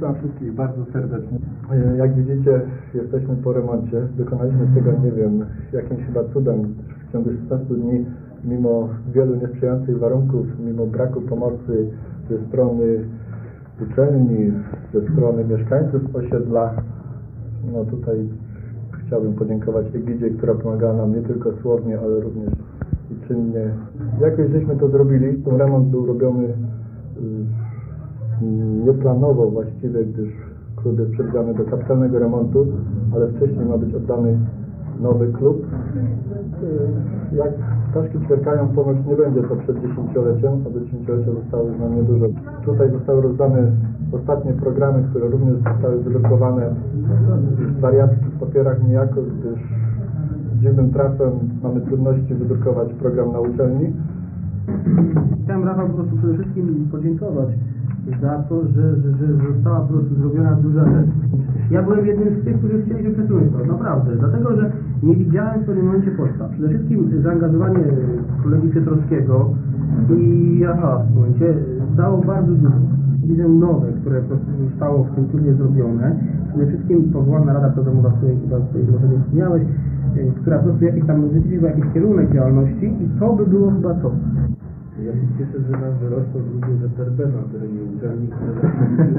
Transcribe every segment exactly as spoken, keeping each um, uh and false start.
Witam wszystkich bardzo serdecznie. Jak widzicie, jesteśmy po remoncie. Dokonaliśmy tego, nie wiem, jakimś chyba cudem w ciągu szesnastu dni, mimo wielu niesprzyjających warunków, mimo braku pomocy ze strony uczelni, ze strony mieszkańców osiedla. No tutaj chciałbym podziękować Egidzie, która pomagała nam nie tylko słownie, ale również i czynnie. Jakoś żeśmy to zrobili. Ten remont był robiony nieplanowo właściwie, gdyż klub jest przewidziany do kapitalnego remontu, ale wcześniej ma być oddany nowy klub. Jak ptaszki ćwierkają, ponoć nie będzie to przed dziesięcioleciem, a do dziesięciolecia zostało już nam niedużo. Tutaj zostały rozdane ostatnie programy, które również zostały wydrukowane w wariackich papierach niejako, gdyż dziwnym trafem mamy trudności wydrukować program na uczelni. Chciałem, Rafał, po prostu przede wszystkim podziękować za to, że, że, że została po prostu zrobiona duża rzecz. Ja byłem jednym z tych, którzy chcieli się przesunąć to, naprawdę, dlatego, że nie widziałem w pewnym momencie podstaw. Przede wszystkim zaangażowanie kolegi Piotrowskiego i aha, w tym momencie dało bardzo dużo. Widzę nowe, które po prostu zostało w tym klubie zrobione. Przede wszystkim powołana Rada Programowa, o której chyba tutaj może nie wspomniałeś, która po prostu jakiś tam wytyczyła jakiś kierunek działalności i to by było chyba to. Ja się cieszę, że nam wyrosło ludzie z T R B na terenie uczelni, które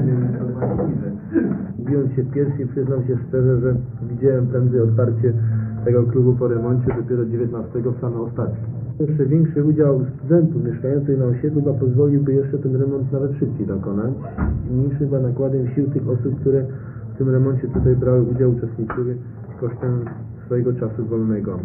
są właściwe. Mówiąc się pierwszy, przyznam się szczerze, że widziałem prędzej otwarcie tego klubu po remoncie dopiero dziewiętnastego w same ostatki. Jeszcze większy udział studentów mieszkających na osiedlu chyba pozwoliłby jeszcze ten remont nawet szybciej dokonać. Mniejszy chyba nakładem sił tych osób, które w tym remoncie tutaj brały udział, uczestniczyły kosztem swojego czasu wolnego.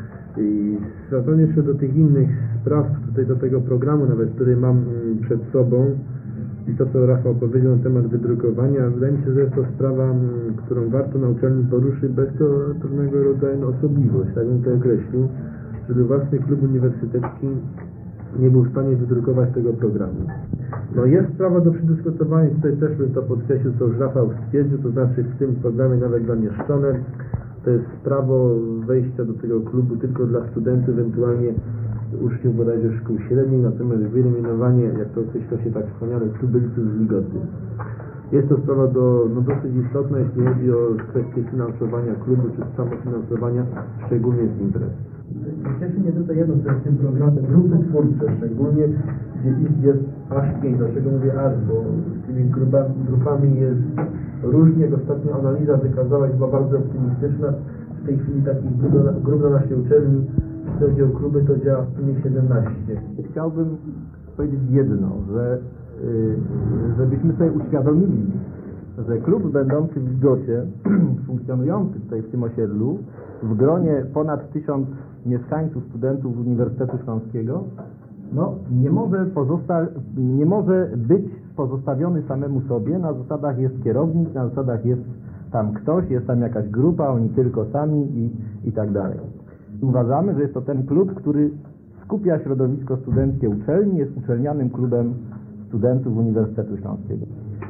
I wracając jeszcze do tych innych spraw, tutaj do tego programu nawet, który mam przed sobą i to, co Rafał powiedział na temat wydrukowania, wydaje mi się, że jest to sprawa, którą warto na uczelni poruszyć bez to pewnego rodzaju osobliwość, tak bym to określił, żeby własny klub uniwersytecki nie był w stanie wydrukować tego programu. No jest sprawa do przedyskutowania, tutaj też bym to podkreślił, co już Rafał stwierdził, to znaczy w tym programie nawet zamieszczone. To jest prawo wejścia do tego klubu tylko dla studentów, ewentualnie uczniów bodajże szkół średnich, natomiast wyeliminowanie, jak to określa się tak wspaniale, tubylców z ligoty. Jest to sprawa do, no dosyć istotna, jeśli chodzi o kwestię finansowania klubu, czy samofinansowania, szczególnie z imprez. Cieszy mnie tutaj jedno, że w tym programie grupy twórcze, szczególnie gdzie ich jest aż pięć. Dlaczego mówię aż? Bo z tymi grupami, grupami jest różnie. Jak ostatnio analiza wykazała, była bardzo optymistyczna. W tej chwili takich grup, grup na naszej uczelni, jeśli chodzi o kluby, to działa w sumie siedemnaście. Chciałbym powiedzieć jedno, że yy, żebyśmy sobie uświadomili, że klub będący w Ligocie, funkcjonujący tutaj w tym osiedlu, w gronie ponad tysiąc mieszkańców, studentów Uniwersytetu Śląskiego, no nie może pozosta nie może być pozostawiony samemu sobie. Na zasadach jest kierownik, na zasadach jest tam ktoś, jest tam jakaś grupa, oni tylko sami i, i tak dalej. Uważamy, że jest to ten klub, który skupia środowisko studenckie uczelni, jest uczelnianym klubem studentów Uniwersytetu Śląskiego.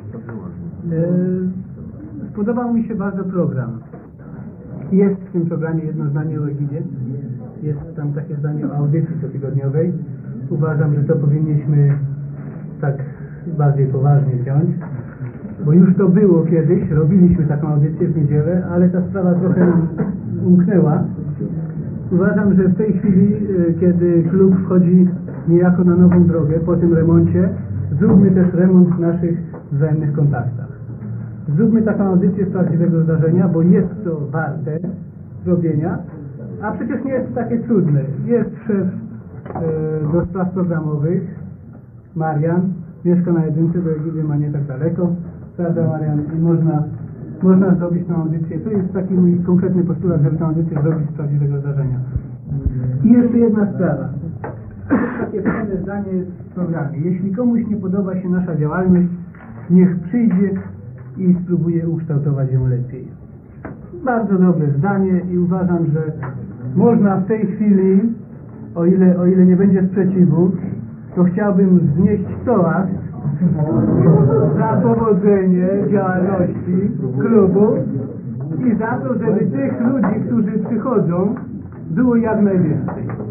Spodobał mi się bardzo program. Jest w tym programie jedno zdanie o Egidzie. Jest tam takie zdanie o audycji cotygodniowej. Uważam, że to powinniśmy tak bardziej poważnie wziąć, bo już to było kiedyś, robiliśmy taką audycję w niedzielę, ale ta sprawa trochę nam umknęła. Uważam, że w tej chwili, kiedy klub wchodzi niejako na nową drogę po tym remoncie, zróbmy też remont w naszych wzajemnych kontaktach. Zróbmy taką audycję z prawdziwego zdarzenia, bo jest to warte zrobienia, a przecież nie jest takie trudne. Jest szef e, do spraw programowych, Marian, mieszka na jedynce, do Egidy ma nie tak daleko, prawda Marian? I można, można zrobić tą audycję. To jest taki mój konkretny postulat, żeby tę audycję zrobić z prawdziwego zdarzenia. I jeszcze jedna sprawa. Jest takie fajne zdanie w programie. Jeśli komuś nie podoba się nasza działalność, niech przyjdzie i spróbuję ukształtować ją lepiej. Bardzo dobre zdanie i uważam, że można w tej chwili, o ile, o ile nie będzie sprzeciwu, to chciałbym wznieść toast za powodzenie działalności klubu i za to, żeby tych ludzi, którzy przychodzą, było jak najwięcej.